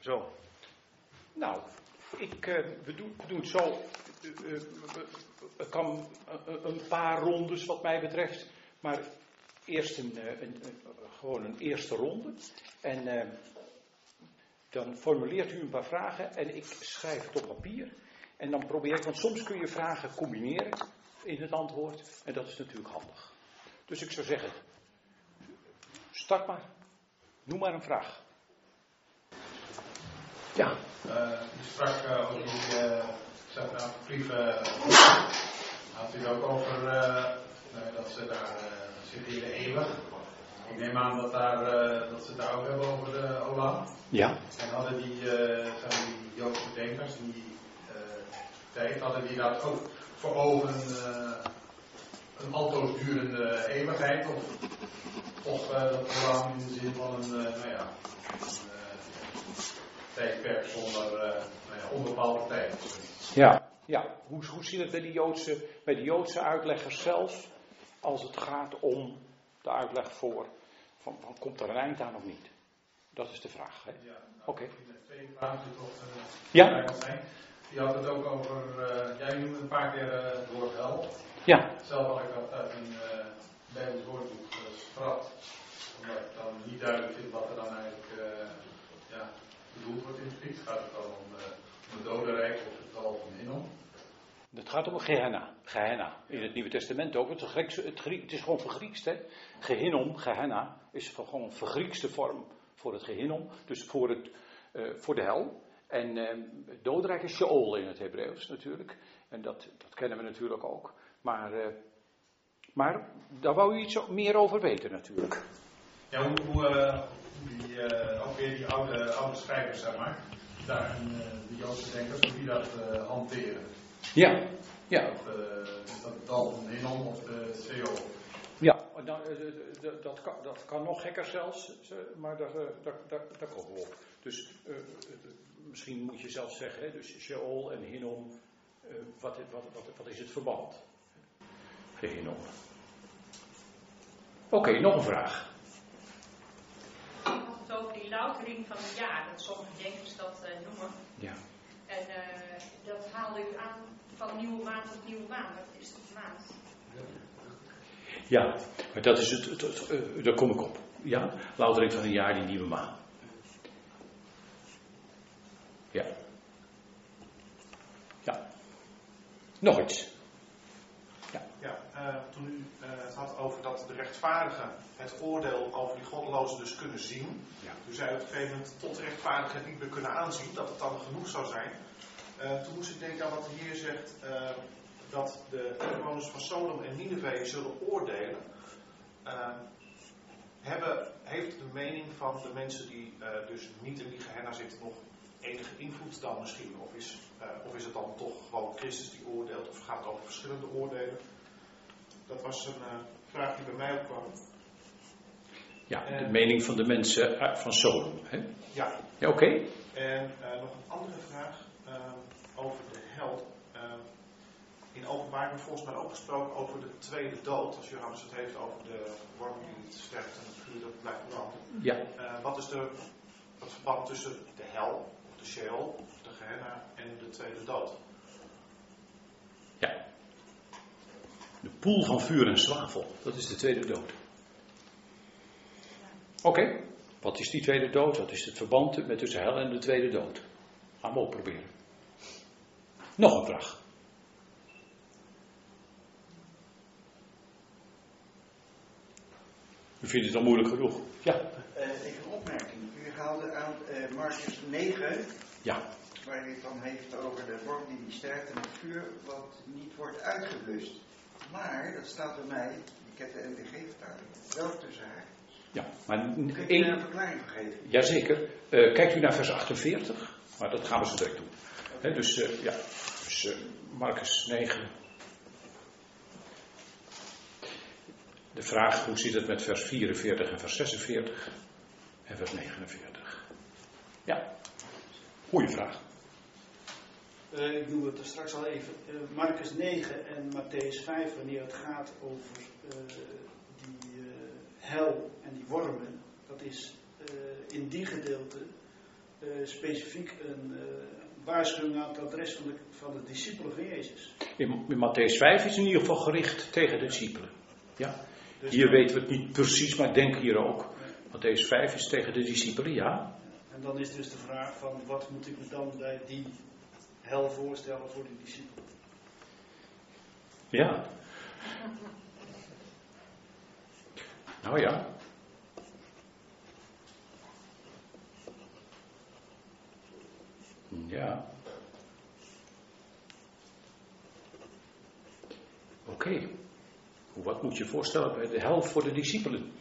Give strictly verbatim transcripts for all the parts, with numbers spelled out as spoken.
Zo. Nou, ik, uh, we, doen, we doen het zo. Uh, uh, Het kan uh, een paar rondes wat mij betreft. Maar eerst een, uh, een, uh, gewoon een eerste ronde. En uh, dan formuleert u een paar vragen. En ik schrijf het op papier. En dan probeer ik, want soms kun je vragen combineren in het antwoord. En dat is natuurlijk handig. Dus ik zou zeggen, start maar. Noem maar een vraag. Ja. Uh, u sprak uh, over die uh, nou, brieven. Had u ook over uh, nou, dat ze daar uh, zitten in de eeuwig. Ik neem aan dat, daar, uh, dat ze het daar ook hebben over de Olam. Ja. En hadden die, uh, die Joodse denkers in die uh, tijd, hadden die dat ook voor ogen uh, een altoos durende eeuwigheid? Of, of uh, dat Olam in de zin van een, uh, nou ja, tijdperk zonder uh, nou ja, onbepaalde tijd. Ja, ja. Hoe, hoe zit het bij de, Joodse, bij de Joodse uitleggers zelfs, als het gaat om de uitleg voor, van, van komt er een eind aan of niet? Dat is de vraag. Hè? Ja, nou, Oké. Okay. In de tweede vraag die toch uh, ja. zijn. Die had het ook over, uh, jij noemde een paar keer uh, het woord hel. Ja. Zelf had ik dat uit een uh, Bijbels woordboek uh, sprat. Omdat ik dan niet duidelijk vind wat er dan eigenlijk uh, ja, bedoeld wordt in het Grieks. Gaat het dan om, uh, om het dodenrijk of het dal van Hinnom? Het gaat om een Gehenna. Gehenna. In het Nieuwe Testament ook. Het is, Grieks, het, Grieks, het is gewoon vergriekst. Hè? Gehinnom, Gehenna, is gewoon een vergriekste vorm voor het Gehinnom. Dus voor, het, uh, voor de hel. En uh, het dodenrijk is Sheol in het Hebreeuws natuurlijk. En dat, dat kennen we natuurlijk ook. Maar, uh, maar daar wou u iets meer over weten natuurlijk. Ja, hoe, hoe uh, die, uh, ook weer die oude, oude schrijvers, zeg maar. Daar, uh, de Joodse denkers, hoe die dat uh, hanteren. Ja, ja. Of, uh, is dat het dal van Hinnom of de Sheol? Ja, nou, dat, kan, dat kan nog gekker zelfs, maar daar, daar, daar, daar komen we op. Dus uh, misschien moet je zelfs zeggen, hè, dus Sheol en Hinnom, uh, wat, wat, wat, wat is het verband? Hinnom. Oké, okay, nog een vraag. Ik had het over die loutering van het jaar, dat sommige denkers dat uh, noemen. Ja. En uh, dat haalde u aan van nieuwe maan tot nieuwe maan. Wat is dat maand? Ja, maar dat is het, het, het uh, daar kom ik op. Ja, loutering van een jaar, die nieuwe maan. Ja. Ja. Nog iets. Ja, ja uh, toen u uh, het had over dat de rechtvaardigen het oordeel over die goddelozen dus kunnen zien. Ja. U zei op een gegeven moment tot de rechtvaardigen niet meer kunnen aanzien, dat het dan genoeg zou zijn. Uh, toen moest ik denken aan wat de Heer zegt, uh, dat de inwoners van Sodom en Nineve zullen oordelen. Uh, hebben, heeft de mening van de mensen die uh, dus niet in die Gehenna zitten nog enige invloed dan misschien? Of is, uh, of is het dan toch gewoon Christus die oordeelt? Of gaat het over verschillende oordelen? Dat was een uh, vraag die bij mij opkwam. Ja, en, de mening van de mensen van Sodom. Hè? Ja. Ja, oké. Okay. En uh, nog een andere vraag uh, over de hel. Uh, in openbaar wordt volgens mij ook gesproken over de tweede dood. Als Johannes het heeft over de worm die niet sterft en het vuur dat blijft branden. Ja. Uh, wat is de, het verband tussen de hel, de Sheol, de Gehenna en de tweede dood? Ja. De poel van vuur en zwavel, dat is de tweede dood. Oké, okay. Wat is die tweede dood? Wat is het verband met tussen hel en de tweede dood? Gaan we ook proberen. Nog een vraag. U vindt het al moeilijk genoeg? Ja. Uh, even een opmerking. U haalde aan uh, Marcus negen, ja. waar hij het dan heeft over de worm die niet sterft en het vuur wat niet wordt uitgeblust. Maar, dat staat bij mij, ik heb de N T G-vertaling, wel tussen haakjes. Ja, maar Kunt u één... daar een verklaring voor geven? Jazeker. Uh, kijkt u naar vers achtenveertig, maar dat gaan we zo direct doen. Okay. He, dus uh, ja, dus, uh, Marcus negen. De vraag, hoe zit het met vers vierenveertig en vers zesenveertig en vers negenenveertig? Ja, goeie vraag. Uh, ik doe het er straks al even. Uh, Marcus negen en Matthäus vijf, wanneer het gaat over uh, die uh, hel en die wormen. Dat is uh, in die gedeelte uh, specifiek een uh, waarschuwing aan het adres van de, van de discipelen van Jezus. In, in Mattheüs vijf is in ieder geval gericht tegen de discipelen. Ja? Dus hier dan, weten we het niet precies, maar ik denk hier ook. Ja. Mattheüs vijf is tegen de discipelen, ja. En dan is dus de vraag van, wat moet ik me dan bij die hel voorstellen voor die discipelen? Ja. Nou ja. Ja. Oké. Okay. Wat moet je voorstellen bij de hel voor de discipelen?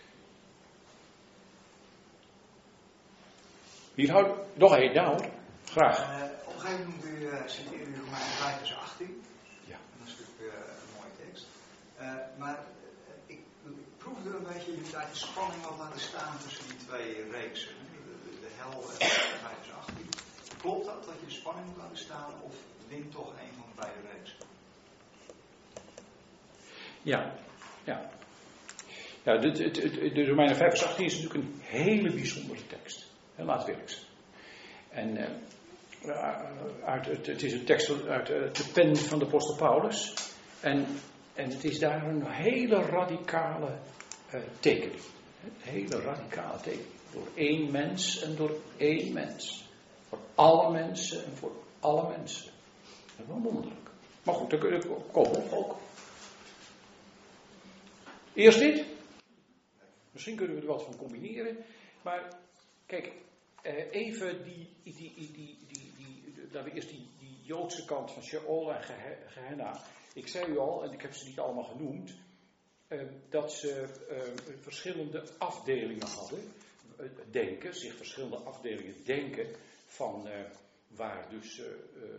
Hier houden nog één, nou hoor. Graag. Uh, op een gegeven moment uh, citeerde u Romeinen vijf vers achttien. Ja. Dat is natuurlijk uh, een mooie tekst. Uh, maar uh, ik, ik proefde een beetje dat de spanning wat laten staan tussen die twee reeksen. De, de, de hel en vijf vers achttien. Klopt dat, dat je de spanning moet laten staan, of wint toch een van de beide reeksen? Ja, ja. ja de, de, de, de Romeinen vijf vers achttien is natuurlijk een hele bijzondere tekst. En laat het werk zijn. En uh, uit, het, het is een tekst uit uh, de pen van de apostel Paulus. En, en het is daar een hele radicale uh, tekening. Een hele radicale tekening. Door één mens en door één mens. Voor alle mensen en voor alle mensen. Dat is wel wonderlijk. Maar goed, daar komen we ook. Eerst dit. Misschien kunnen we er wat van combineren. Maar kijk, eh, even die, die, die, die, die, die, die, laten we eerst die, die Joodse kant van Sheol en Gehenna. Ik zei u al, en ik heb ze niet allemaal genoemd, eh, dat ze eh, verschillende afdelingen hadden. Eh, denken, zich verschillende afdelingen denken van uh, waar dus uh,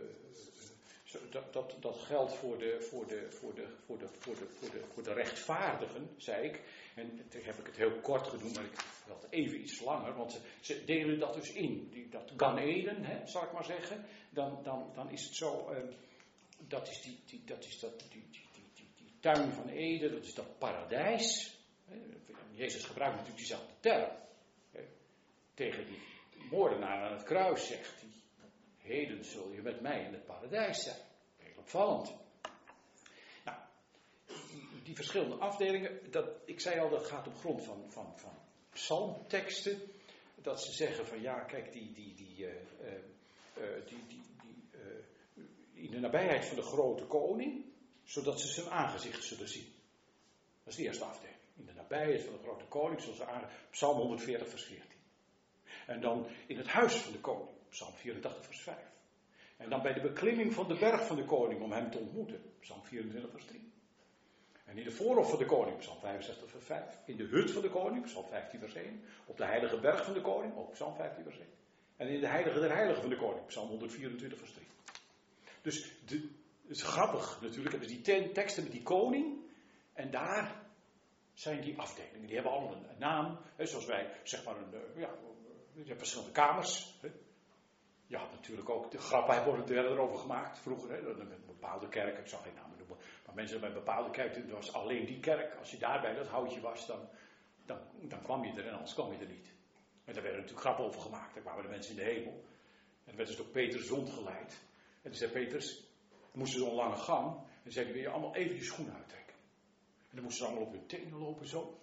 uh, dat, dat, dat geldt voor de, voor, de, voor, de, voor, de, voor, de, voor, de, voor de rechtvaardigen, zei ik. En toen heb ik het heel kort genoemd, maar ik wil het even iets langer, want ze, ze delen dat dus in. Die, dat Gan Eden, hè, zal ik maar zeggen. Dan, dan, dan is het zo, uh, dat is, die, die, dat is dat, die, die, die, die, die tuin van Eden, dat is dat paradijs. Hè. Jezus gebruikt natuurlijk diezelfde term. Hè. Tegen die moordenaar aan het kruis zegt hij, heden zul je met mij in het paradijs zijn. Heel opvallend. Nou, die, die verschillende afdelingen, dat, ik zei al, dat gaat op grond van, van, van psalmteksten. Dat ze zeggen van ja, kijk, die, die, die, uh, uh, uh, die, die, die uh, in de nabijheid van de grote koning, zodat ze zijn aangezicht zullen zien. Dat is de eerste afdeling. In de nabijheid van de grote koning zullen ze aangezicht. Psalm honderdveertig vers veertien. En dan in het huis van de koning, Psalm vierentachtig vers vijf. En dan bij de beklimming van de berg van de koning om hem te ontmoeten, Psalm vierentwintig vers drie. En in de voorhof van de koning, Psalm vijfenzestig vers vijf. In de hut van de koning, Psalm vijftien vers één. Op de heilige berg van de koning, ook Psalm vijftien vers één. En in de heilige der heiligen van de koning, Psalm honderdvierentwintig vers drie. Dus de, het is grappig natuurlijk, hebben ze die ten, teksten met die koning. En daar zijn die afdelingen. Die hebben allemaal een, een naam. Hè, zoals wij, zeg maar, een, uh, ja, je hebt verschillende kamers. Hè. Je had natuurlijk ook, de grappen worden er erover gemamet vroeger. Hè, met een bepaalde kerk, ik zal geen namen noemen. Maar mensen bij een bepaalde kerk, het was alleen die kerk. Als je daar bij dat houtje was, dan, dan, dan kwam je er en anders kwam je er niet. En daar werden natuurlijk grappen over gemaakt. Daar kwamen de mensen in de hemel. En dan werd dus door Petrus rondgeleid. En toen zei Petrus, dan moesten ze zo'n lange gang. En dan zei hij, wil je allemaal even je schoenen uittrekken. En dan moesten ze allemaal op hun tenen lopen zo.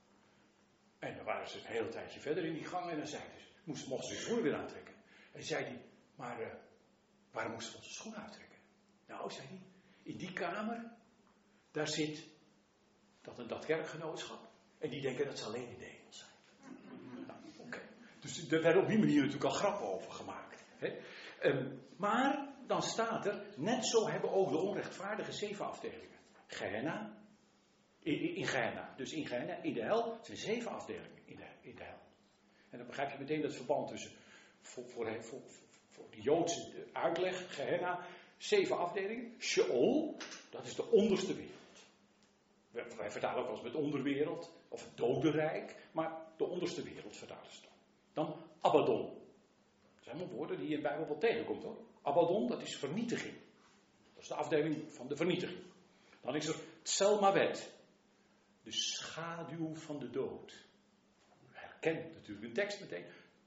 En dan waren ze een hele tijdje verder in die gang en dan zeiden ze, moesten, mochten ze hun schoenen weer aantrekken. En zei hij, maar uh, waarom moesten we onze schoenen uittrekken? Nou, zei hij, in die kamer, daar zit dat en dat kerkgenootschap. En die denken dat ze alleen in de hemel zijn. Nou, oké. Okay. Dus er werden op die manier natuurlijk al grappen over gemaakt. Hè? Um, maar dan staat er, net zo hebben ook de onrechtvaardige zeven afdelingen. Gehenna. In, in Gehenna. Dus in Gehenna, in de hel, zijn zeven afdelingen in de, in de hel. En dan begrijp je meteen het verband tussen, voor, voor, voor, voor de Joodse uitleg, Gehenna, zeven afdelingen. Sheol, dat is de onderste wereld. Wij, wij vertalen ook wel eens met onderwereld, of het dodenrijk, maar de onderste wereld vertalen ze dan. Dan Abaddon. Dat zijn allemaal woorden die je in de Bijbel wel tegenkomt hoor. Abaddon, dat is vernietiging. Dat is de afdeling van de vernietiging. Dan is er Tselmawet. De schaduw van de dood. U herkent natuurlijk een tekst meteen.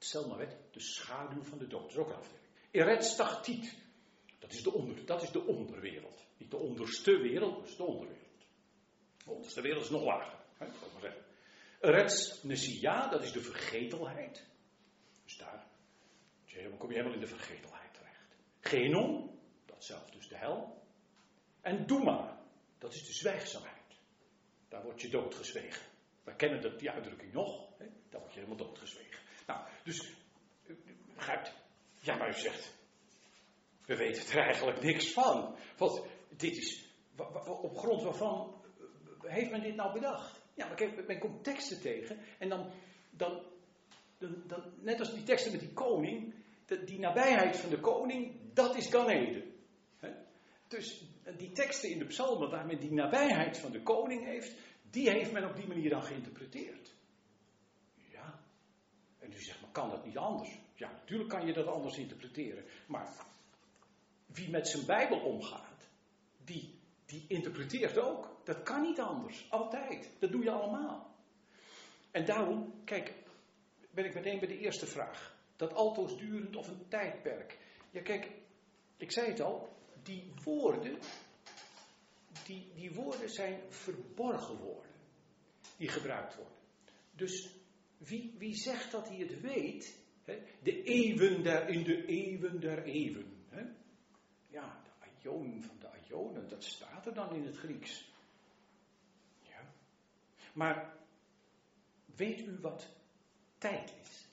Selma-wet, de schaduw van de dood. Dat is ook een afdeling. Eretz Tachtit, dat is de onder, dat is de onderwereld. Niet de onderste wereld, dat is de onderwereld. De onderste wereld is nog lager, hè, dat kan ik maar zeggen. Eretz Nesia, dat is de vergetelheid. Dus daar dan kom je helemaal in de vergetelheid terecht. Gehenom, dat zelf dus de hel. En Doema, dat is de zwijgzaamheid. Daar word je doodgezwegen. Wij kennen dat, die uitdrukking nog. Hè? Daar word je helemaal doodgezwegen. Nou, dus, u begrijpt, ja maar u zegt, we weten er eigenlijk niks van. Want dit is, op grond waarvan heeft men dit nou bedacht? Ja, maar kijk, men komt teksten tegen en dan, dan, dan, dan net als die teksten met die koning, de, die nabijheid van de koning, dat is Gan Eden. He? Dus die teksten in de psalmen waar men die nabijheid van de koning heeft, die heeft men op die manier dan geïnterpreteerd. Ja. En u zegt, maar kan dat niet anders? Ja, natuurlijk kan je dat anders interpreteren. Maar wie met zijn Bijbel omgaat, die, die interpreteert ook. Dat kan niet anders. Altijd. Dat doe je allemaal. En daarom, kijk, ben ik meteen bij de eerste vraag. Dat altoosdurend of een tijdperk. Ja, kijk, ik zei het al, die woorden, die, die woorden zijn verborgen woorden. Die gebruikt worden. Dus wie, wie zegt dat hij het weet, hè, de eeuwen der, in de eeuwen der eeuwen. Hè? Ja, de aion van de aionen, dat staat er dan in het Grieks. Ja. Maar weet u wat tijd is?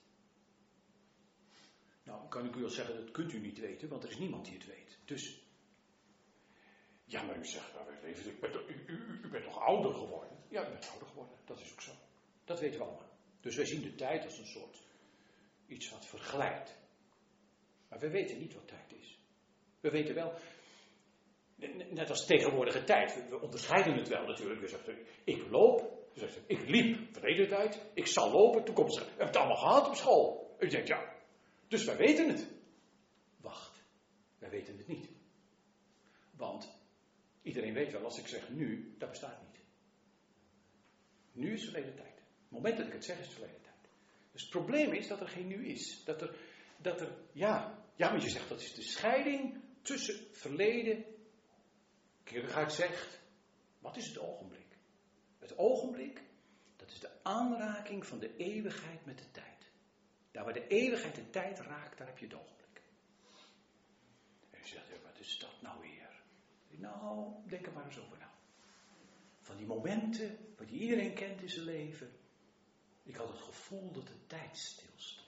Nou, kan ik u wel zeggen, dat kunt u niet weten, want er is niemand die het weet. Dus, ja, maar u zegt, nou, ik ben, u, u, u bent toch ouder geworden? Ja, u bent ouder geworden, dat is ook zo. Dat weten we allemaal. Dus wij zien de tijd als een soort, iets wat verglijdt. Maar we weten niet wat tijd is. We weten wel, net als tegenwoordige tijd, we onderscheiden het wel natuurlijk. We zeggen, ik loop, we zeggen, ik liep verleden tijd, ik zal lopen, toekomstig. We hebben het allemaal gehad op school. U denkt, ja, dus wij weten het. Wacht, wij weten het niet. Want iedereen weet wel, als ik zeg nu, dat bestaat niet. Nu is verleden tijd. Het moment dat ik het zeg is verleden tijd. Dus het probleem is dat er geen nu is. Dat er, dat er, ja, ja, maar je zegt dat is de scheiding tussen verleden. Kierkegaard zegt, wat is het ogenblik? Het ogenblik, dat is de aanraking van de eeuwigheid met de tijd. Daar waar de eeuwigheid de tijd raakt, daar heb je het ogenblik. En je zegt, ja, wat is dat nou weer? Nou, denk er maar eens over na. Van die momenten, wat iedereen kent in zijn leven. Ik had het gevoel dat de tijd stilstond.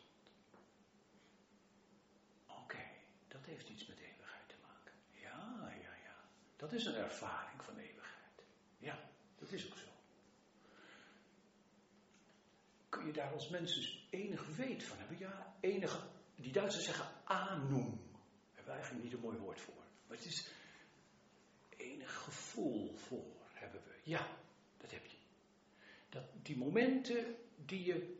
Oké, okay, dat heeft iets met eeuwigheid te maken. Ja, ja, ja. Dat is een ervaring van eeuwigheid. Ja, dat is ook zo. Kun je daar als mensen enig weet van hebben? Ja, enige, die Duitsers zeggen Ahnung. Daar hebben we eigenlijk niet een mooi woord voor. Maar het is enig gevoel voor hebben we. Ja, dat heb je. Dat, die momenten die je...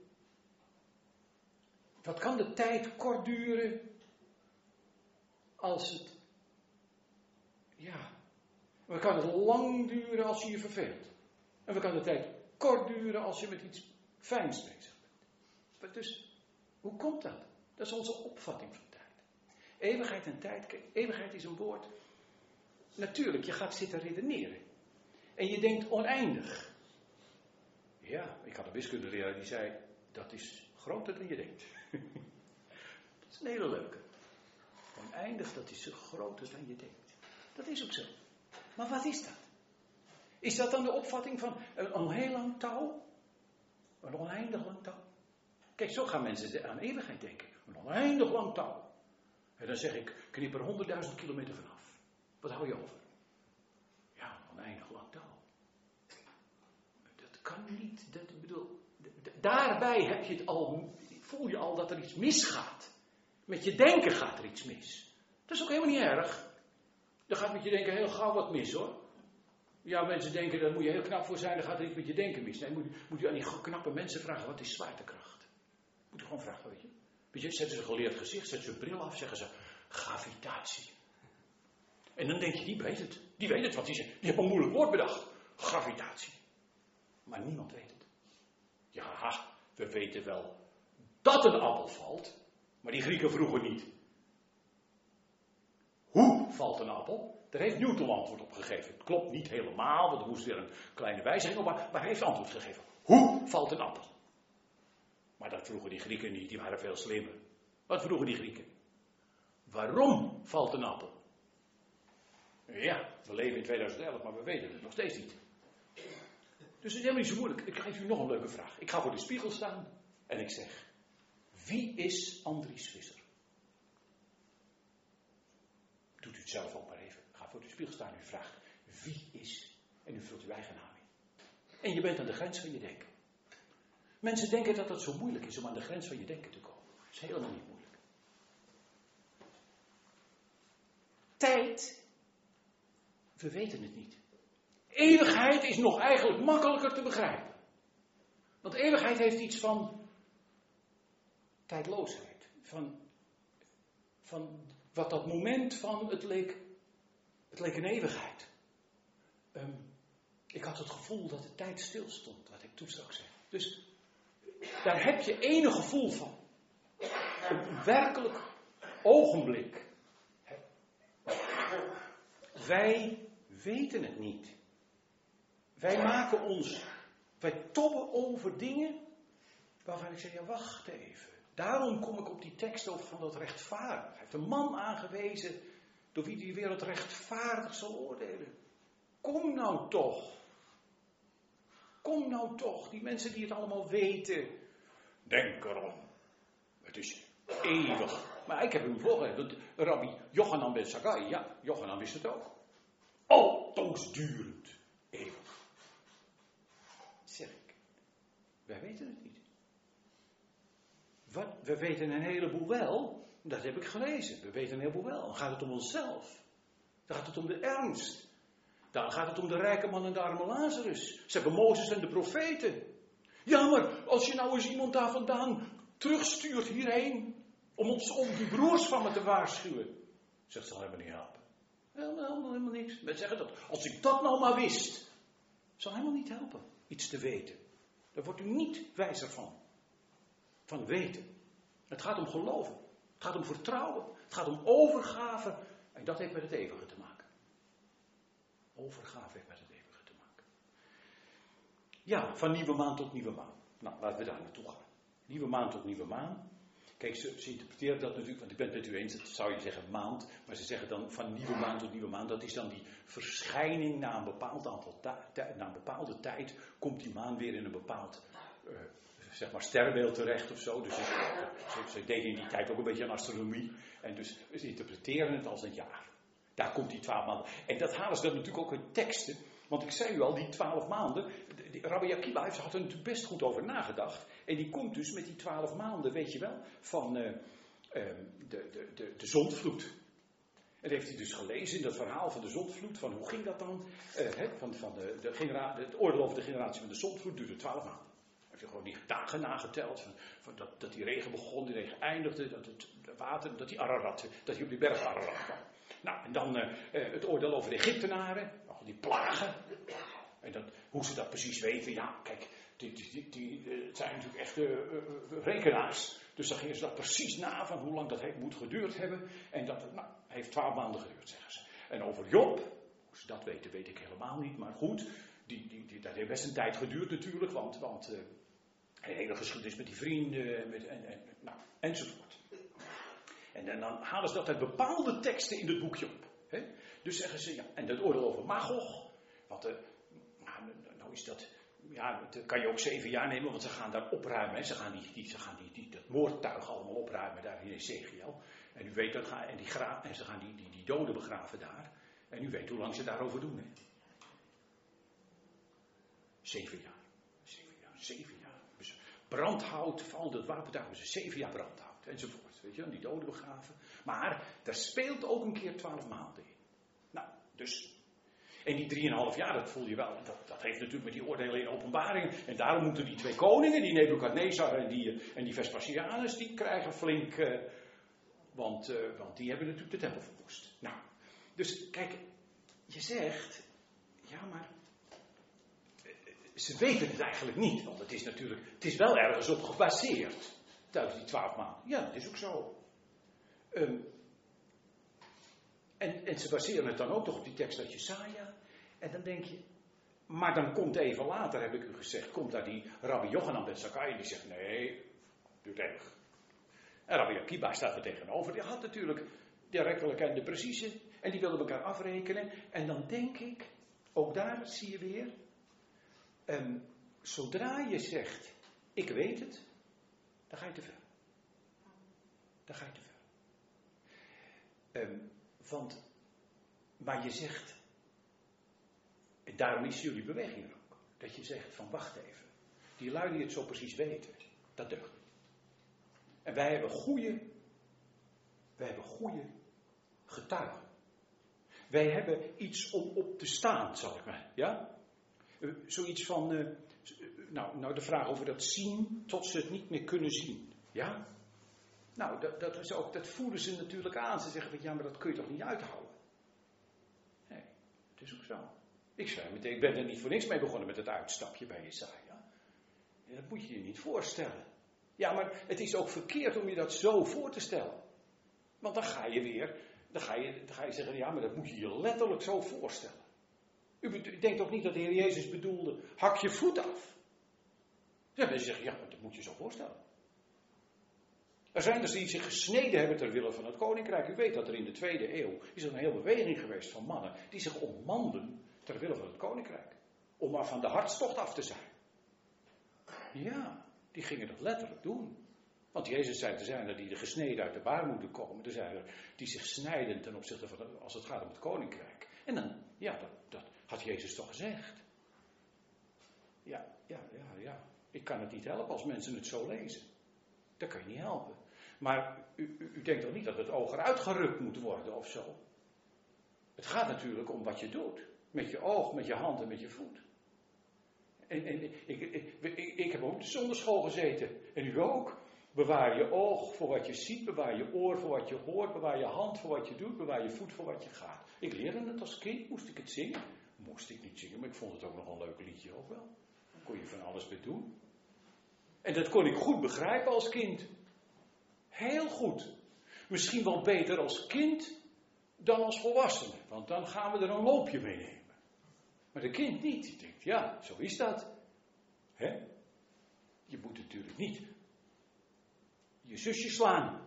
Wat kan de tijd kort duren als het... Ja. Wat kan het lang duren als je je verveelt. En wat kan de tijd kort duren als je met iets fijns bezig bent. Dus, hoe komt dat? Dat is onze opvatting van tijd. Eeuwigheid en tijd, kijk, eeuwigheid is een woord. Natuurlijk, je gaat zitten redeneren. En je denkt oneindig. Ja, ik had een wiskundeleraar die zei, dat is groter dan je denkt. Dat is een hele leuke. Oneindig, dat is groter dan je denkt. Dat is ook zo. Maar wat is dat? Is dat dan de opvatting van een, een heel lang touw? Een oneindig lang touw? Kijk, zo gaan mensen aan eeuwigheid denken. Een oneindig lang touw. En dan zeg ik, knip er honderdduizend kilometer vanaf. Wat hou je over? Ja, een oneindig lang touw. Dat kan niet. Dat, ik bedoel, d- d- daarbij heb je het al, voel je al dat er iets misgaat. Met je denken gaat er iets mis. Dat is ook helemaal niet erg. Er gaat met je denken heel gauw wat mis, hoor. Ja, mensen denken, daar moet je heel knap voor zijn, dan gaat er iets met je denken mis. Nee, moet, moet je aan die knappe mensen vragen, wat is zwaartekracht? Moet je gewoon vragen, weet je. Weet je, zetten ze een geleerd gezicht, zetten ze een bril af, zeggen ze, gravitatie. En dan denk je, die weet het. Die weet het, want die, die heeft een moeilijk woord bedacht. Gravitatie. Maar niemand weet het. Ja, we weten wel dat een appel valt, maar die Grieken vroegen niet. Hoe valt een appel? Daar heeft Newton antwoord op gegeven. Het klopt niet helemaal, want er moest weer een kleine wijziging op, maar, maar hij heeft antwoord gegeven. Hoe valt een appel? Maar dat vroegen die Grieken niet, die waren veel slimmer. Wat vroegen die Grieken? Waarom valt een appel? Ja, we leven in tweeduizend elf, maar we weten het nog steeds niet. Dus het is helemaal niet zo moeilijk. Ik geef u nog een leuke vraag. Ik ga voor de spiegel staan en ik zeg, wie is Andries Visser? Doet u het zelf ook maar even. Ga voor de spiegel staan en u vraagt, wie is? En u vult uw eigen naam in. En je bent aan de grens van je denken. Mensen denken dat het zo moeilijk is om aan de grens van je denken te komen. Dat is helemaal niet moeilijk. Tijd, we weten het niet. Eeuwigheid is nog eigenlijk makkelijker te begrijpen. Want eeuwigheid heeft iets van tijdloosheid. Van, van wat dat moment van, het leek, het leek een eeuwigheid. Um, ik had het gevoel dat de tijd stilstond, wat ik toen straks zei. Dus daar heb je enig gevoel van. Een werkelijk ogenblik. Wij weten het niet. Wij maken ons, wij tobben over dingen waarvan ik zeg, ja wacht even. Daarom kom ik op die tekst over van dat rechtvaardig. Hij heeft een man aangewezen door wie die wereld rechtvaardig zal oordelen. Kom nou toch. Kom nou toch. Die mensen die het allemaal weten. Denk erom. Het is eeuwig. Maar ik heb hem voorgelezen. Rabbi Jochanan ben Zakkai. Ja, Jochanan wist het ook. Altoosdurend. Eeuwig. Zeg ik. Wij weten het niet. Wat? We weten een heleboel wel. Dat heb ik gelezen. We weten een heleboel wel. Dan gaat het om onszelf. Dan gaat het om de ernst. Dan gaat het om de rijke man en de arme Lazarus. Ze hebben Mozes en de profeten. Ja, maar als je nou eens iemand daar vandaan terugstuurt hierheen. Om, ons, om die broers van me te waarschuwen. Zegt ze, zal helemaal niet helpen. Helemaal, helemaal, helemaal niks. Mensen zeggen dat. Als ik dat nou maar wist. Zal helemaal niet helpen. Iets te weten. Daar wordt u niet wijzer van. Van weten. Het gaat om geloven. Het gaat om vertrouwen. Het gaat om overgave. En dat heeft met het eeuwige te maken. Overgave heeft met het eeuwige te maken. Ja, van nieuwe maan tot nieuwe maan. Nou, laten we daar naartoe gaan. Nieuwe maan tot nieuwe maan. Kijk, ze, ze interpreteren dat natuurlijk, want ik ben het met u eens, dat zou je zeggen maand, maar ze zeggen dan van nieuwe maan tot nieuwe maan, dat is dan die verschijning na een bepaald aantal ta- ta- na een bepaalde tijd, komt die maan weer in een bepaald, uh, zeg maar, sterrenbeeld terecht of zo. Dus ze, ze, ze deden in die tijd ook een beetje aan astronomie, en dus ze interpreteren het als een jaar. Daar komt die twaalf maanden. En dat halen ze dan natuurlijk ook in teksten. Want ik zei u al, die twaalf maanden. De, de, Rabbi Akiba heeft, had er natuurlijk best goed over nagedacht. En die komt dus met die twaalf maanden, weet je wel, van uh, uh, de, de, de, de zondvloed. En heeft hij dus gelezen in dat verhaal van de zondvloed. Van hoe ging dat dan? Uh, he, van van de, de genera- het oordeel over de generatie van de zondvloed duurde twaalf maanden. Hij heeft gewoon die dagen nageteld. Van, van dat, dat die regen begon, die regen eindigde. Dat het water, dat die Ararat, dat hij op die berg Ararat kwam. Nou, en dan uh, uh, het oordeel over de Egyptenaren, al die plagen. En dat, hoe ze dat precies weten, ja, kijk, die, die, die, die, uh, het zijn natuurlijk echt uh, uh, rekenaars. Dus dan gingen ze dat precies na van hoe lang dat heeft, moet geduurd hebben. En dat nou, heeft twaalf maanden geduurd, zeggen ze. En over Job, hoe ze dat weten, weet ik helemaal niet, maar goed, die, die, die, dat heeft best een tijd geduurd natuurlijk, want, want uh, een hele geschiedenis met die vrienden met, en, en, nou, enzovoort. En, en dan halen ze dat uit bepaalde teksten in het boekje op. Hè? Dus zeggen ze, ja, en dat oordeel over Magog. Want, uh, nou, nou is dat, ja, dat kan je ook zeven jaar nemen, want ze gaan daar opruimen. Hè? Ze gaan, die, die, ze gaan die, die, dat moordtuig allemaal opruimen daar in Ezekiel. En u weet dat, gaan, en, die gra- en ze gaan die, die, die doden begraven daar. En u weet hoe lang ze daarover doen. Hè? Zeven jaar. Zeven jaar, zeven jaar. Dus brandhout, valt het wapentuig, dus zeven jaar brandhout, enzovoort. Weet je, die doden begraven. Maar daar speelt ook een keer twaalf maanden in. Nou, dus. En die drieënhalf jaar, dat voel je wel. Dat, dat heeft natuurlijk met die oordelen in openbaringen. En daarom moeten die twee koningen, die Nebukadnezar en die, en die Vespasianus, die krijgen flink. Uh, want, uh, want die hebben natuurlijk de tempel verwoest. Nou, dus kijk, je zegt. Ja, maar. Ze weten het eigenlijk niet. Want het is natuurlijk. Het is wel ergens op gebaseerd. tijdens die twaalf maanden. Ja, dat is ook zo. Um, en, en ze baseren het dan ook toch op die tekst uit Jesaja. En dan denk je, maar dan komt even later, heb ik u gezegd, komt daar die Rabbi Yochanan ben Zakkai die zegt, nee, duurt eeuwig. En Rabbi Akiba staat er tegenover. Die had natuurlijk de rechtelijke en de precieze. En die wilden elkaar afrekenen. En dan denk ik, ook daar zie je weer. Um, zodra je zegt, ik weet het, dan ga je te ver. Dan ga je te ver. Um, want, maar je zegt, en daarom is jullie beweging er ook. Dat je zegt van wacht even. Die lui die het zo precies weten, dat deugt niet. En wij hebben goede, wij hebben goede getuigen. Wij hebben iets om op te staan, zal ik maar, ja? Uh, zoiets van, uh, nou, nou de vraag over dat zien tot ze het niet meer kunnen zien, ja? Nou, dat, dat, is ook, dat voelen ze natuurlijk aan. Ze zeggen, ja, maar dat kun je toch niet uithouden? Nee, het is ook zo. Ik zei meteen, ik ben er niet voor niks mee begonnen met het uitstapje bij Jesaja. Ja, dat moet je je niet voorstellen. Ja, maar het is ook verkeerd om je dat zo voor te stellen. Want dan ga je weer, dan ga je, dan ga je zeggen, ja, maar dat moet je je letterlijk zo voorstellen. U denkt ook niet dat de Heer Jezus bedoelde, hak je voet af. Ja, dan zeg je, ja, maar dat moet je zo voorstellen. Er zijn dus die zich gesneden hebben ter wille van het koninkrijk. U weet dat er in de tweede eeuw is er een hele beweging geweest van mannen die zich ontmanden ter wille van het koninkrijk. Om maar van de hartstocht af te zijn. Ja, die gingen dat letterlijk doen. Want Jezus zei, er zijn er die er gesneden uit de baarmoeder komen. Er zijn er die zich snijden ten opzichte van, als het gaat om het koninkrijk. En dan, ja, dat, dat had Jezus toch gezegd. Ja, ja, ja, ja. Ik kan het niet helpen als mensen het zo lezen. Dat kan je niet helpen. Maar u, u, u denkt toch niet dat het oog eruit gerukt moet worden of zo? Het gaat natuurlijk om wat je doet. Met je oog, met je hand en met je voet. En, en ik, ik, ik, ik heb ook op de zonderschool gezeten. En u ook. Bewaar je oog voor wat je ziet. Bewaar je oor voor wat je hoort. Bewaar je hand voor wat je doet. Bewaar je voet voor wat je gaat. Ik leerde het als kind. Moest ik het zingen? Moest ik niet zingen. Maar ik vond het ook nog een leuk liedje ook wel. Daar kon je van alles mee doen. En dat kon ik goed begrijpen als kind. Heel goed. Misschien wel beter als kind dan als volwassene. Want dan gaan we er een loopje mee nemen. Maar de kind niet. Die denkt, ja, zo is dat. Hè? Je moet natuurlijk niet je zusje slaan.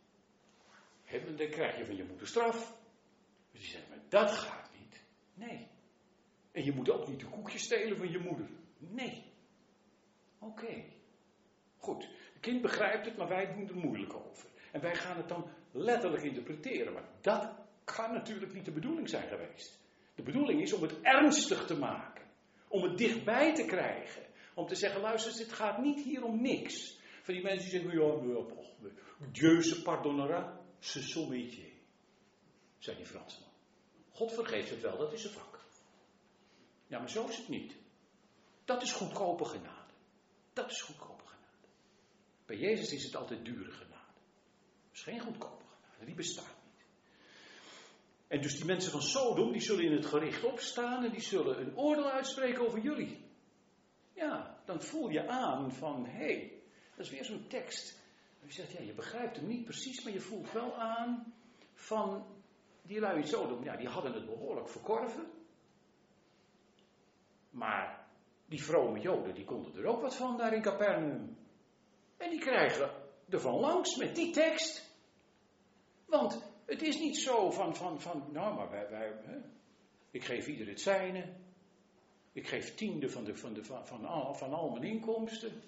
Hè, dan krijg je van je moeder straf. Dus die zegt, maar dat gaat niet. Nee. En je moet ook niet de koekjes stelen van je moeder. Nee. Oké. Okay. Goed, het kind begrijpt het, maar wij doen er moeilijk over. En wij gaan het dan letterlijk interpreteren. Maar dat kan natuurlijk niet de bedoeling zijn geweest. De bedoeling is om het ernstig te maken. Om het dichtbij te krijgen. Om te zeggen, luister, het gaat niet hier om niks. Van die mensen die zeggen, ja, ja, Dieu se pardonnera, c'est son métier. Zei die Fransman. God vergeeft het wel, dat is zijn vak. Ja, maar zo is het niet. Dat is goedkope genade. Dat is goedkope genade. Bij Jezus is het altijd dure genade. Dat is geen goedkope genade, die bestaat niet. En dus die mensen van Sodom, die zullen in het gericht opstaan en die zullen een oordeel uitspreken over jullie. Ja, dan voel je aan van, hé, hey, dat is weer zo'n tekst. En je zegt, ja, je begrijpt hem niet precies, maar je voelt wel aan van die lui in Sodom, ja, die hadden het behoorlijk verkorven. Maar die vrome Joden, die konden er ook wat van daar in Capernaum. En die krijgen er van langs met die tekst. Want het is niet zo van, van, van nou, maar wij, wij hè, ik geef ieder het zijne. Ik geef tiende van, de, van, de, van, van, al, van al mijn inkomsten.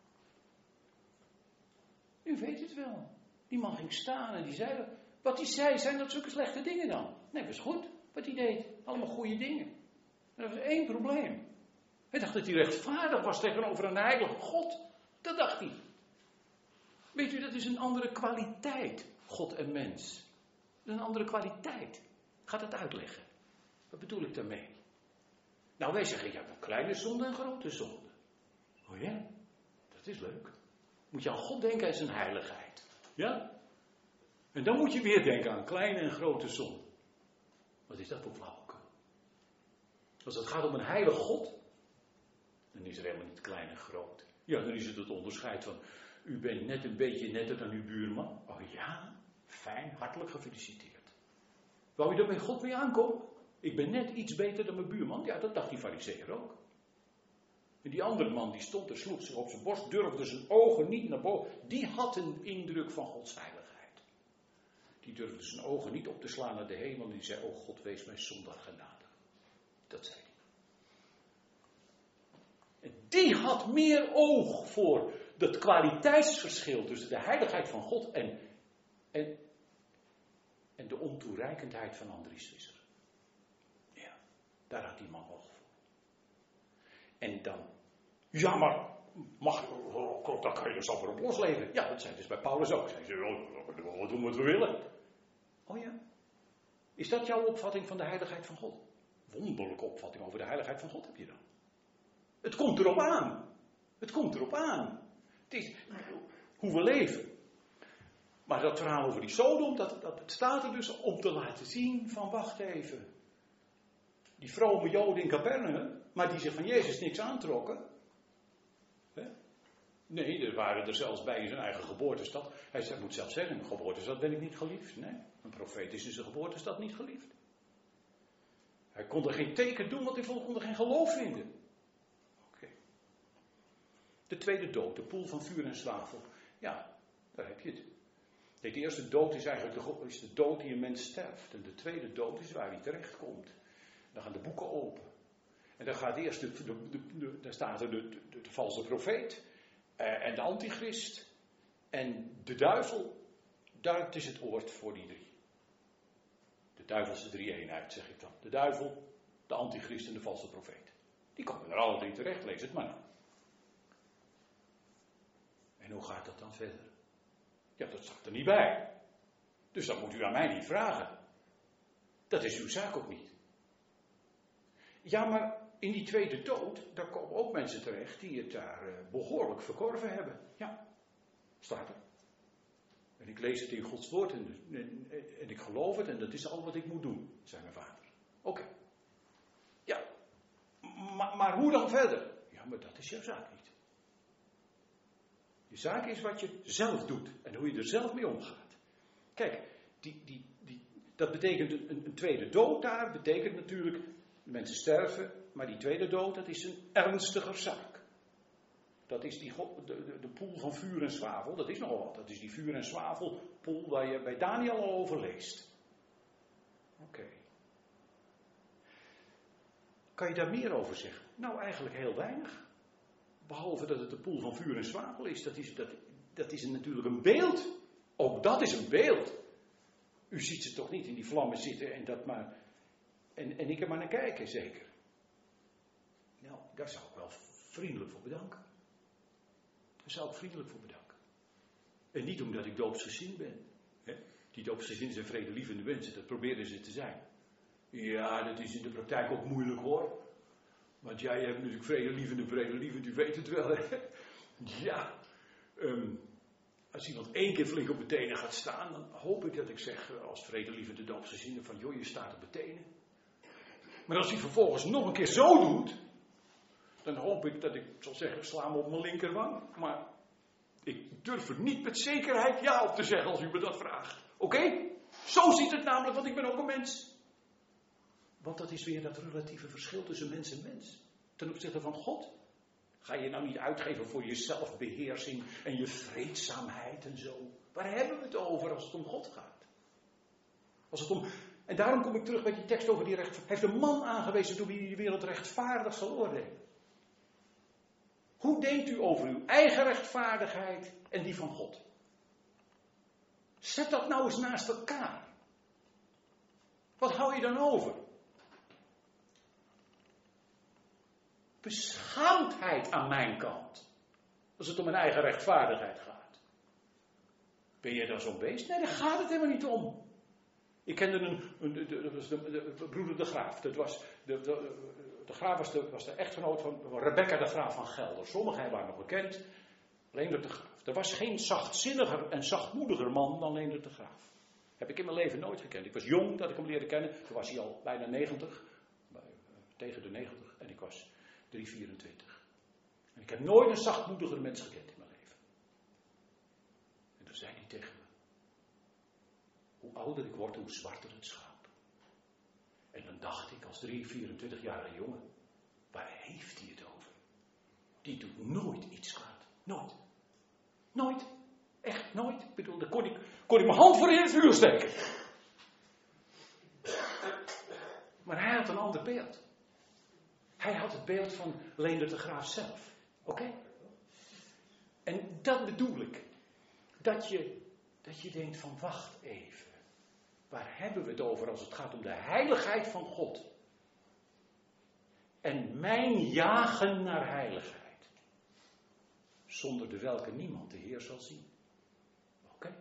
U weet het wel. Die man ging staan en die zei, wat hij zei, zijn dat zulke slechte dingen dan? Nee, dat is goed wat hij deed. Allemaal goede dingen. Er was één probleem. Hij dacht dat hij rechtvaardig was tegenover een heilige God. Dat dacht hij. Weet u, dat is een andere kwaliteit, God en mens. Dat is een andere kwaliteit. Ik ga dat uitleggen. Wat bedoel ik daarmee? Nou, wij zeggen, ja, een kleine zonde en grote zonde. Oh ja, dat is leuk. Moet je aan God denken en zijn heiligheid. Ja? En dan moet je weer denken aan kleine en grote zonde. Wat is dat voor flauwekul? Als het gaat om een heilige God, dan is er helemaal niet klein en groot. Ja, dan is het het onderscheid van U bent net een beetje netter dan uw buurman. Oh ja, fijn, hartelijk gefeliciteerd. Wou je er bij God mee aankomen? Ik ben net iets beter dan mijn buurman. Ja, dat dacht die farizeeër ook. En die andere man die stond er, sloeg zich op zijn borst, durfde zijn ogen niet naar boven. Die had een indruk van Gods heiligheid. Die durfde zijn ogen niet op te slaan naar de hemel. En die zei, oh God, wees mij zondaar genadig. Dat zei hij. En die had meer oog voor dat kwaliteitsverschil tussen de heiligheid van God en, en, en de ontoereikendheid van Andries Visser. Ja, daar had die man oog voor. En dan, ja maar, mag, oh, dan kan je er zelf weer op losleven. Ja, dat zei dus bij Paulus ook. Zei ze, oh, wat doen wat we willen. Oh ja, is dat jouw opvatting van de heiligheid van God? Wonderlijke opvatting over de heiligheid van God heb je dan. Het komt erop aan. Het komt erop aan. Het is hoe we leven. Maar dat verhaal over die Sodom, dat, dat staat er dus om te laten zien van, wacht even. Die vrome Joden in Capernaum, maar die zich van Jezus niks aantrokken. Hè? Nee, er waren er zelfs bij in zijn eigen geboortestad. Hij zei, moet zelf zeggen, in mijn geboortestad ben ik niet geliefd. Nee, een profeet is in zijn geboortestad niet geliefd. Hij kon er geen teken doen, want hij kon er geen geloof vinden. De tweede dood, de poel van vuur en zwavel. Ja, daar heb je het. Kijk, de eerste dood is eigenlijk de, is de dood die een mens sterft. En de tweede dood is waar hij terecht komt. Dan gaan de boeken open. En dan gaat eerst de, de, de, de, daar staat er de, de, de valse profeet. Eh, en de antichrist. En de duivel. Dat is het woord voor die drie. De duivelse drie-eenheid, zeg ik dan. De duivel, de antichrist en de valse profeet. Die komen er alle drie terecht, lees het maar na. En hoe gaat dat dan verder? Ja, dat staat er niet bij. Dus dat moet u aan mij niet vragen. Dat is uw zaak ook niet. Ja, maar in die tweede dood, daar komen ook mensen terecht die het daar uh, behoorlijk verkorven hebben. Ja, staat er. En ik lees het in Gods woord en, en, en ik geloof het en dat is al wat ik moet doen, zei mijn vader. Oké. Okay. Ja, maar, maar hoe dan verder? Ja, maar dat is jouw zaak niet. Je zaak is wat je zelf doet en hoe je er zelf mee omgaat. Kijk, die, die, die, dat betekent een, een tweede dood daar, betekent natuurlijk, mensen sterven, maar die tweede dood, dat is een ernstiger zaak. Dat is die, de, de, de poel van vuur en zwavel, dat is nogal wat. Dat is die vuur en zwavelpoel waar je bij Daniel al over leest. Oké. Okay. Kan je daar meer over zeggen? Nou, eigenlijk heel weinig. Behalve dat het de poel van vuur en zwavel is. Dat is, dat, dat is natuurlijk een beeld. Ook dat is een beeld. U ziet ze toch niet in die vlammen zitten en dat maar. En, en ik er maar naar kijken, zeker. Nou, daar zou ik wel vriendelijk voor bedanken. Daar zou ik vriendelijk voor bedanken. En niet omdat ik doopsgezind ben. Hè? Die doopsgezind zijn vredelievende mensen, dat proberen ze te zijn. Ja, dat is in de praktijk ook moeilijk hoor. Want jij hebt natuurlijk vredelievende, vredelievend, u weet het wel. Hè? Ja, um, als iemand één keer flink op de tenen gaat staan, dan hoop ik dat ik zeg als vredelievende doopsgezinde van joh, je staat op de tenen. Maar als hij vervolgens nog een keer zo doet, dan hoop ik dat ik zal zeggen, sla me op mijn linkerwang. Maar ik durf er niet met zekerheid ja op te zeggen als u me dat vraagt. Oké? Okay? Zo ziet het namelijk, want ik ben ook een mens. Want dat is weer dat relatieve verschil tussen mens en mens. Ten opzichte van God. Ga je nou niet uitgeven voor je zelfbeheersing en je vreedzaamheid en zo. Waar hebben we het over als het om God gaat? Als het om... En daarom kom ik terug bij die tekst over die recht. Hij heeft een man aangewezen door wie de wereld rechtvaardig zal oordelen. Hoe denkt u over uw eigen rechtvaardigheid en die van God? Zet dat nou eens naast elkaar. Wat hou je dan over? Beschaamdheid aan mijn kant. Als het om mijn eigen rechtvaardigheid gaat. Ben je dan zo'n beest? Nee, daar gaat het helemaal niet om. Ik kende een, een de, de, de, de, de broeder de Graaf. Dat was de, de, de Graaf was de, was de echtgenoot van Rebecca de Graaf van Gelder. Sommigen waren nog bekend. Leendert de Graaf. Er was geen zachtzinniger en zachtmoediger man dan Leendert de Graaf. Heb ik in mijn leven nooit gekend. Ik was jong dat ik hem leerde kennen. Toen was hij al bijna negentig. Tegen de negentig. En ik was drie vierentwintig. En ik heb nooit een zachtmoediger mens gekend in mijn leven. toen zei hij tegen me, hoe ouder ik word, hoe zwarter het schaap. En dan dacht ik als drie, vierentwintigjarige jongen, waar heeft hij het over? Die doet nooit iets kwaad. Nooit. Nooit. Echt nooit. Ik bedoel, daar kon ik, kon ik mijn hand voor in het vuur steken. Maar hij had een ander beeld. Hij had het beeld van Leendert de Graaf zelf. Oké? Okay? En dat bedoel ik. Dat je, dat je denkt van wacht even. Waar hebben we het over als het gaat om de heiligheid van God? En mijn jagen naar heiligheid. Zonder de welke niemand de Heer zal zien. Oké? Okay.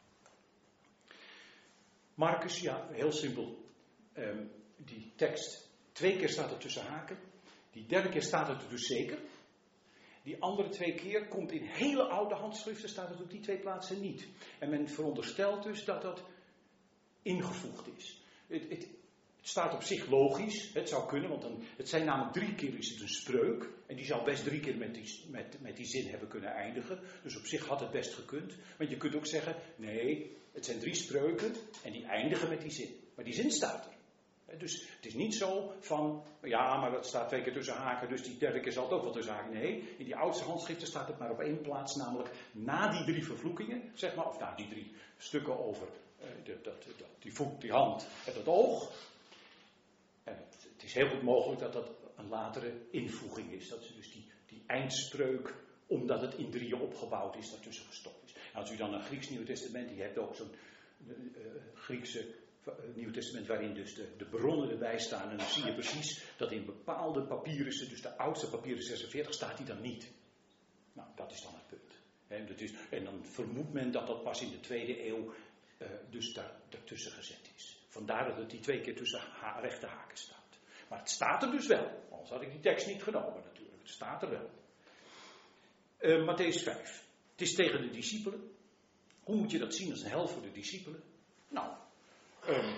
Marcus, ja, heel simpel. Um, die tekst, twee keer staat het tussen haken. Die derde keer staat het er dus zeker. Die andere twee keer komt in hele oude handschriften, staat het op die twee plaatsen niet. En men veronderstelt dus dat dat ingevoegd is. Het, het, het staat op zich logisch, het zou kunnen, want dan, het zijn namelijk drie keer is het een spreuk. En die zou best drie keer met die, met, met die zin hebben kunnen eindigen. Dus op zich had het best gekund. Want je kunt ook zeggen, nee, het zijn drie spreuken en die eindigen met die zin. Maar die zin staat er. Dus het is niet zo van, ja, maar dat staat twee keer tussen haken, dus die derde keer zal het ook wel tussen haken. Nee, in die oudste handschriften staat het maar op één plaats, namelijk na die drie vervloekingen, zeg maar, of na die drie stukken over uh, de, dat, dat, die voet, die hand en dat oog. En het, het is heel goed mogelijk dat dat een latere invoeging is, dat dus die, die eindspreuk, omdat het in drieën opgebouwd is, daartussen gestopt is. En als u dan een Grieks Nieuw Testament, die hebt ook zo'n uh, Griekse het Nieuwe Testament waarin dus de, de bronnen erbij staan. En dan zie je precies dat in bepaalde papirussen, dus de oudste papieren zesenveertig, staat die dan niet. Nou, dat is dan het punt. En, dat is, en dan vermoedt men dat dat pas in de tweede eeuw uh, dus daar, daartussen gezet is. Vandaar dat het die twee keer tussen ha- rechte haken staat. Maar het staat er dus wel. Anders had ik die tekst niet genomen natuurlijk. Het staat er wel. Uh, Mattheüs vijf. Het is tegen de discipelen. Hoe moet je dat zien als een hel voor de discipelen? Nou... Um,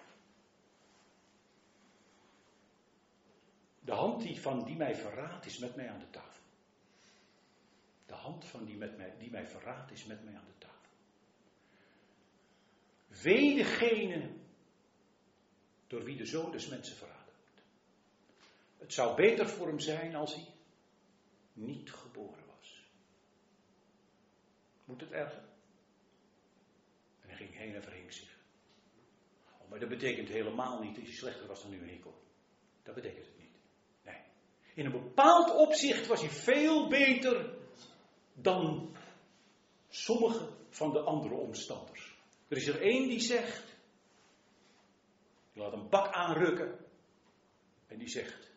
de hand die van die mij verraadt is met mij aan de tafel. De hand van die, met mij, die mij verraadt is met mij aan de tafel. Wee degene door wie de Zoon des Mensen verraden wordt. Het zou beter voor hem zijn als hij niet geboren was. Moet het erger? En hij ging heen en verhing zich. Maar dat betekent helemaal niet dat hij slechter was dan uw hekel. Dat betekent het niet. Nee. In een bepaald opzicht was hij veel beter dan sommige van de andere omstanders. Er is er één die zegt, die laat een bak aanrukken en die zegt,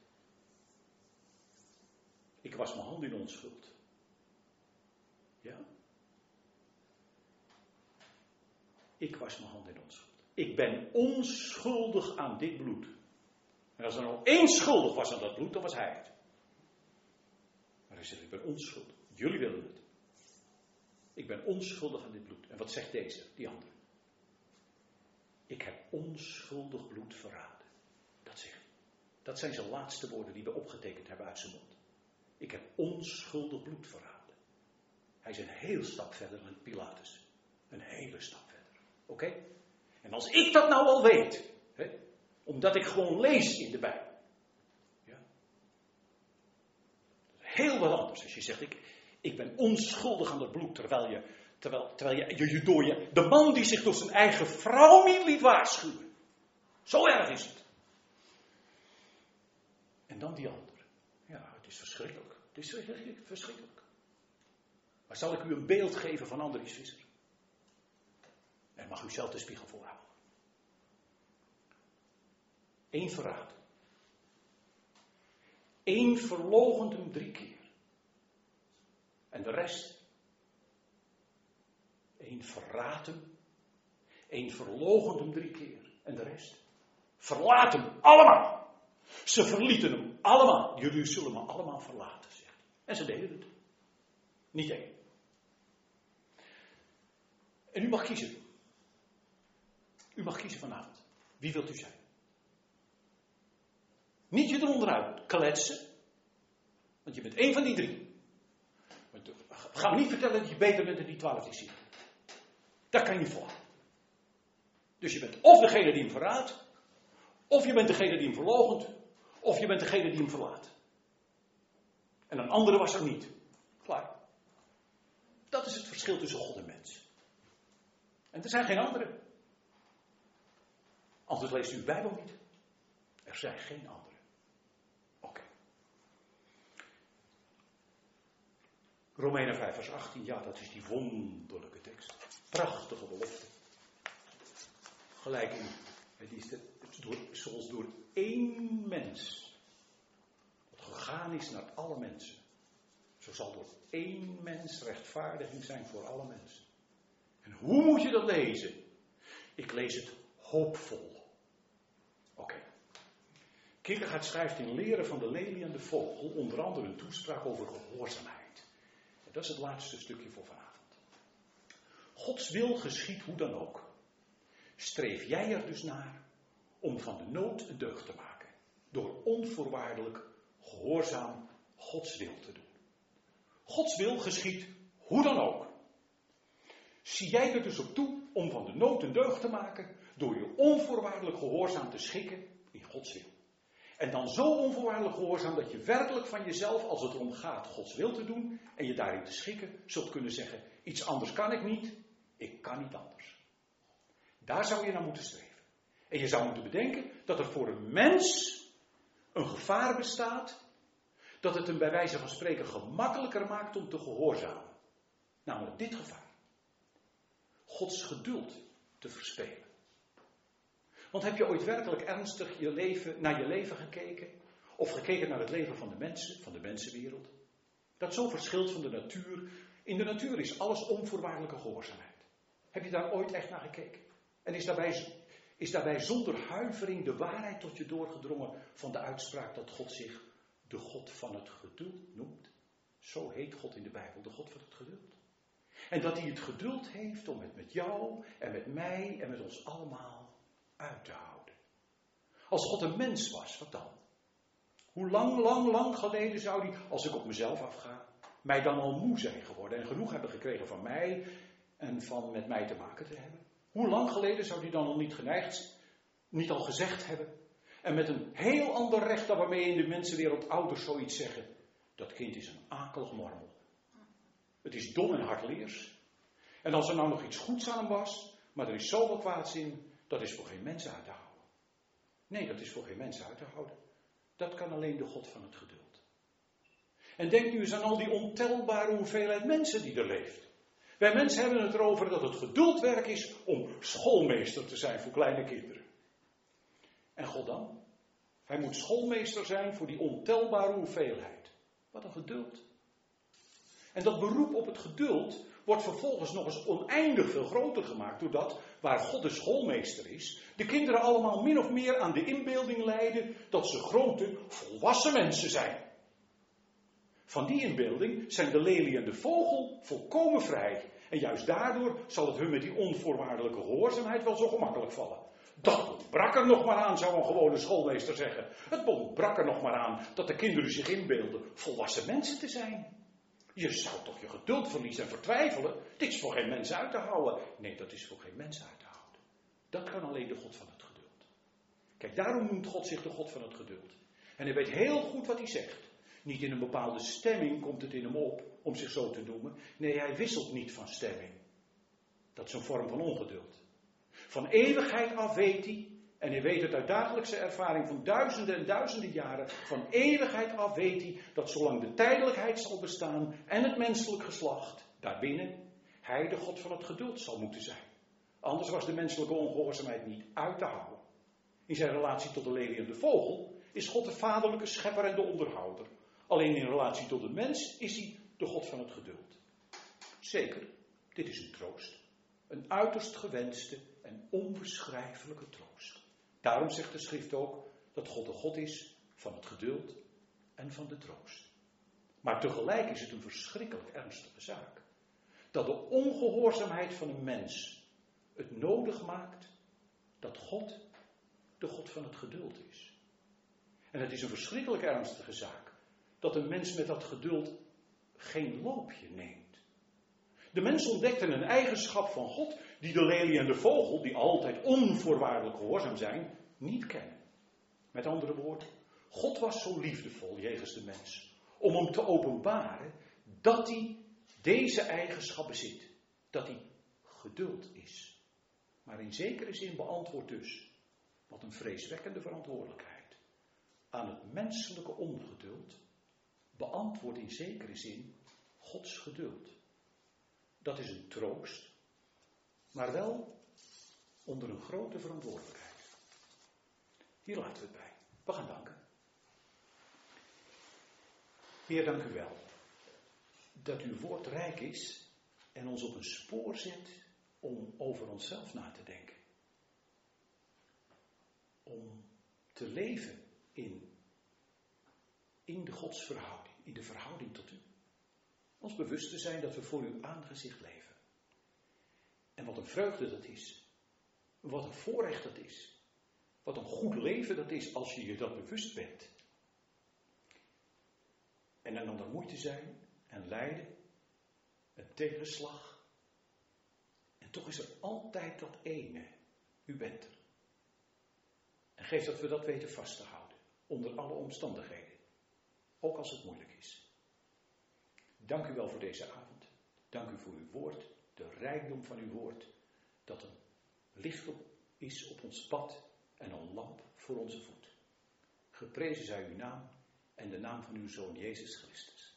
ik was mijn hand in onschuld. Ja? Ik was mijn hand in onschuld. Ik ben onschuldig aan dit bloed. En als er nog één schuldig was aan dat bloed, dan was hij het. Maar hij zegt, ik ben onschuldig. Jullie willen het. Ik ben onschuldig aan dit bloed. En wat zegt deze, die andere? Ik heb onschuldig bloed verraden. Dat zegt hij. Dat zijn zijn laatste woorden die we opgetekend hebben uit zijn mond. Ik heb onschuldig bloed verraden. Hij is een heel stap verder dan Pilatus. Een hele stap verder. Oké? Okay? En als ik dat nou al weet, hè, omdat ik gewoon lees in de Bijbel. Ja, heel wat anders. Als je zegt, ik, ik ben onschuldig aan dat bloed, terwijl je, terwijl, terwijl je, je, je door je, de man die zich door zijn eigen vrouw niet liet waarschuwen. Zo erg is het. En dan die andere. Ja, het is verschrikkelijk. Het is verschrikkelijk. Maar zal ik u een beeld geven van Andries Visser? En mag u zelf de spiegel voorhouden. Eén verraad. Eén verloochent hem drie keer. En de rest. Eén verraadt hem. Eén verloochent hem drie keer. En de rest. Verlaat hem allemaal. Ze verlieten hem allemaal. Jullie zullen me allemaal verlaten, zegt hij. En ze deden het. Niet één. En u mag kiezen. U mag kiezen vanavond. Wie wilt u zijn? Niet je eronder uit kletsen. Want je bent één van die drie. Ga me niet vertellen dat je beter bent dan die twaalf discipelen. Daar kan je niet volhouden. Dus je bent of degene die hem verraadt, of je bent degene die hem verloochent, of je bent degene die hem verlaat. En een andere was er niet. Klaar. Dat is het verschil tussen God en mens. En er zijn geen anderen. Anders leest u de Bijbel niet. Er zijn geen anderen. Oké. Okay. Romeinen vijf vers achttien, ja, dat is die wonderlijke tekst. Prachtige belofte. Gelijk in, het is, de, het is door, zoals door één mens wat gegaan is naar alle mensen. Zo zal door één mens rechtvaardiging zijn voor alle mensen. En hoe moet je dat lezen? Ik lees het hoopvol. Oké. Okay. Kierkegaard schrijft in Leren van de lelie en de vogel onder andere een toespraak over gehoorzaamheid. En dat is het laatste stukje voor vanavond. Gods wil geschiedt hoe dan ook. Streef jij er dus naar om van de nood een deugd te maken. Door onvoorwaardelijk gehoorzaam Gods wil te doen. Gods wil geschiedt hoe dan ook. Zie jij er dus op toe om van de nood een deugd te maken door je onvoorwaardelijk gehoorzaam te schikken in Gods wil. En dan zo onvoorwaardelijk gehoorzaam dat je werkelijk van jezelf, als het erom gaat Gods wil te doen en je daarin te schikken, zult kunnen zeggen, iets anders kan ik niet, ik kan niet anders. Daar zou je naar moeten streven. En je zou moeten bedenken dat er voor een mens een gevaar bestaat, dat het hem bij wijze van spreken gemakkelijker maakt om te gehoorzamen. Namelijk dit gevaar. Gods geduld te verspelen. Want heb je ooit werkelijk ernstig je leven, naar je leven gekeken? Of gekeken naar het leven van de mensen, van de mensenwereld? Dat zo verschilt van de natuur. In de natuur is alles onvoorwaardelijke gehoorzaamheid. Heb je daar ooit echt naar gekeken? En is daarbij, is daarbij zonder huivering de waarheid tot je doorgedrongen van de uitspraak dat God zich de God van het geduld noemt? Zo heet God in de Bijbel, de God van het geduld. En dat hij het geduld heeft om het met jou en met mij en met ons allemaal uit te houden. Als God een mens was, wat dan? Hoe lang, lang, lang geleden zou hij, als ik op mezelf afga, mij dan al moe zijn geworden en genoeg hebben gekregen van mij en van met mij te maken te hebben? Hoe lang geleden zou hij dan al niet geneigd, niet al gezegd hebben? En met een heel ander recht dan waarmee in de mensenwereld ouders zoiets zeggen. Dat kind is een akelig mormel. Het is dom en hardleers. En als er nou nog iets goeds aan hem was, maar er is zoveel kwaads in, dat is voor geen mens uit te houden. Nee, dat is voor geen mens uit te houden. Dat kan alleen de God van het geduld. En denk nu eens aan al die ontelbare hoeveelheid mensen die er leeft. Wij mensen hebben het erover dat het geduldwerk is om schoolmeester te zijn voor kleine kinderen. En God dan? Hij moet schoolmeester zijn voor die ontelbare hoeveelheid. Wat een geduld. En dat beroep op het geduld wordt vervolgens nog eens oneindig veel groter gemaakt, doordat, waar God de schoolmeester is, de kinderen allemaal min of meer aan de inbeelding lijden dat ze grote, volwassen mensen zijn. Van die inbeelding zijn de lelie en de vogel volkomen vrij. En juist daardoor zal het hun met die onvoorwaardelijke gehoorzaamheid wel zo gemakkelijk vallen. Dat ontbrak er nog maar aan, zou een gewone schoolmeester zeggen. Het ontbrak er nog maar aan dat de kinderen zich inbeelden volwassen mensen te zijn. Je zou toch je geduld verliezen en vertwijfelen. Dit is voor geen mens uit te houden. Nee, dat is voor geen mens uit te houden. Dat kan alleen de God van het geduld. Kijk, daarom noemt God zich de God van het geduld. En hij weet heel goed wat hij zegt. Niet in een bepaalde stemming komt het in hem op om zich zo te noemen. Nee, hij wisselt niet van stemming. Dat is een vorm van ongeduld. Van eeuwigheid af weet hij, en hij weet het uit dagelijkse ervaring van duizenden en duizenden jaren, van eeuwigheid af weet hij dat zolang de tijdelijkheid zal bestaan en het menselijk geslacht, daarbinnen, hij de God van het geduld zal moeten zijn. Anders was de menselijke ongehoorzaamheid niet uit te houden. In zijn relatie tot de lelie en de vogel is God de vaderlijke schepper en de onderhouder. Alleen in relatie tot de mens is hij de God van het geduld. Zeker, dit is een troost. Een uiterst gewenste en onbeschrijfelijke troost. Daarom zegt de schrift ook dat God de God is van het geduld en van de troost. Maar tegelijk is het een verschrikkelijk ernstige zaak. Dat de ongehoorzaamheid van een mens het nodig maakt dat God de God van het geduld is. En het is een verschrikkelijk ernstige zaak dat een mens met dat geduld geen loopje neemt. De mens ontdekte een eigenschap van God die de lelie en de vogel, die altijd onvoorwaardelijk gehoorzaam zijn, niet kennen. Met andere woorden, God was zo liefdevol jegens de mens om hem te openbaren dat hij deze eigenschap bezit. Dat hij geduld is. Maar in zekere zin beantwoordt dus, wat een vreeswekkende verantwoordelijkheid, aan het menselijke ongeduld, beantwoordt in zekere zin Gods geduld. Dat is een troost, maar wel onder een grote verantwoordelijkheid. Hier laten we het bij. We gaan danken. Heer, dank u wel dat uw woord rijk is en ons op een spoor zet om over onszelf na te denken. Om te leven in, in de godsverhouding, in de verhouding tot u. Ons bewust te zijn dat we voor uw aangezicht leven. En wat een vreugde dat is. Wat een voorrecht dat is. Wat een goed leven dat is als je je dat bewust bent. En er dan er moeite zijn en lijden, een tegenslag. En toch is er altijd dat ene. U bent er. En geef dat we dat weten vast te houden. Onder alle omstandigheden. Ook als het moeilijk is. Dank u wel voor deze avond. Dank u voor uw woord. De rijkdom van uw woord. Dat een licht op is op ons pad. En een lamp voor onze voet. Geprezen zij uw naam. En de naam van uw Zoon Jezus Christus.